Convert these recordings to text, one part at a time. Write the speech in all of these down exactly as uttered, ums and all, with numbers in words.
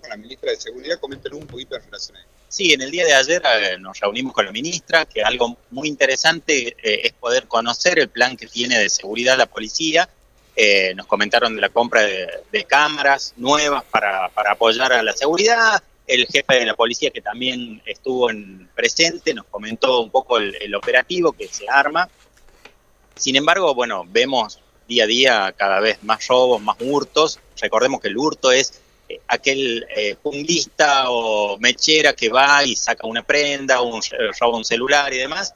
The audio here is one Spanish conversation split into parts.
con la ministra de Seguridad. Coméntenos un poquito en relación a esto. Sí, en el día de ayer eh, nos reunimos con la ministra, que algo muy interesante eh, es poder conocer el plan que tiene de seguridad la policía. Eh, nos comentaron de la compra de, de cámaras nuevas para, para apoyar a la seguridad. El jefe de la policía, que también estuvo en presente, nos comentó un poco el, el operativo que se arma. Sin embargo, bueno, vemos día a día cada vez más robos, más hurtos. Recordemos que el hurto es eh, aquel eh, punguista o mechera que va y saca una prenda, un, roba un celular y demás.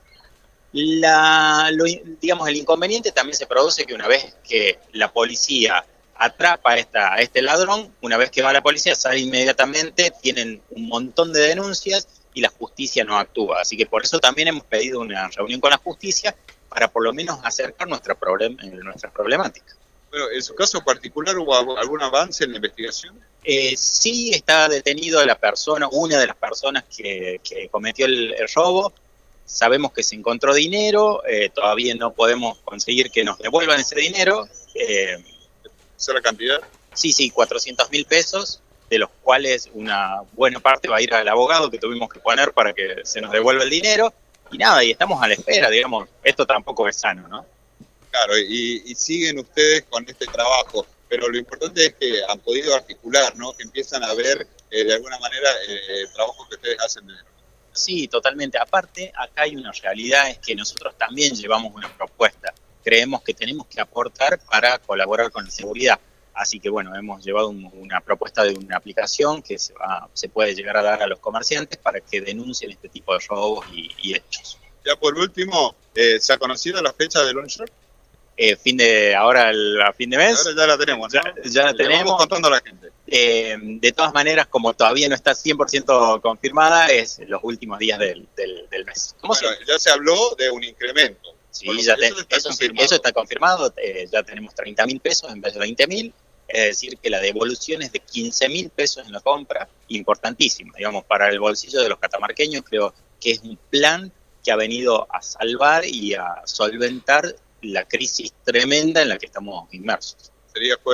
La, lo, digamos, el inconveniente también se produce que una vez que la policía atrapa a, esta, a este ladrón, una vez que va la policía sale inmediatamente, tienen un montón de denuncias y la justicia no actúa. Así que por eso también hemos pedido una reunión con la justicia para por lo menos acercar nuestra, problem, nuestra problemática. Bueno, en su caso particular, ¿hubo algún avance en la investigación? Eh, sí está detenido la persona, una de las personas que, que cometió el, el robo. Sabemos que se encontró dinero, eh, todavía no podemos conseguir que nos devuelvan ese dinero. Eh, ¿Esa es la cantidad? Sí, sí, cuatrocientos mil pesos, de los cuales una buena parte va a ir al abogado que tuvimos que poner para que se nos devuelva el dinero. Y nada, y estamos a la espera, digamos, esto tampoco es sano, ¿no? Claro, y, y siguen ustedes con este trabajo, pero lo importante es que han podido articular, ¿no? Que empiezan a ver eh, de alguna manera eh, el trabajo que ustedes hacen de... Sí, totalmente. Aparte, acá hay una realidad, es que nosotros también llevamos una propuesta. Creemos que tenemos que aportar para colaborar con la seguridad. Así que bueno, hemos llevado un, una propuesta de una aplicación que se, va, se puede llegar a dar a los comerciantes para que denuncien este tipo de robos y, y hechos. Ya por último, eh, ¿se ha conocido la fecha del onshore? Eh, fin de, ahora el, a fin de mes. Ahora ya la tenemos, ¿no? Ya, ya la tenemos. Vamos contando a la gente. Eh, de todas maneras, como todavía no está cien por ciento confirmada, es los últimos días del, del, del mes. ¿Cómo bueno, se? ya se habló de un incremento. Sí, bueno, ya te, eso, está eso, sí, eso está confirmado. Eh, ya tenemos treinta mil pesos en vez de veinte mil. Es decir, que la devolución es de quince mil pesos en la compra, importantísima, digamos, para el bolsillo de los catamarqueños. Creo que es un plan que ha venido a salvar y a solventar la crisis tremenda en la que estamos inmersos. Sería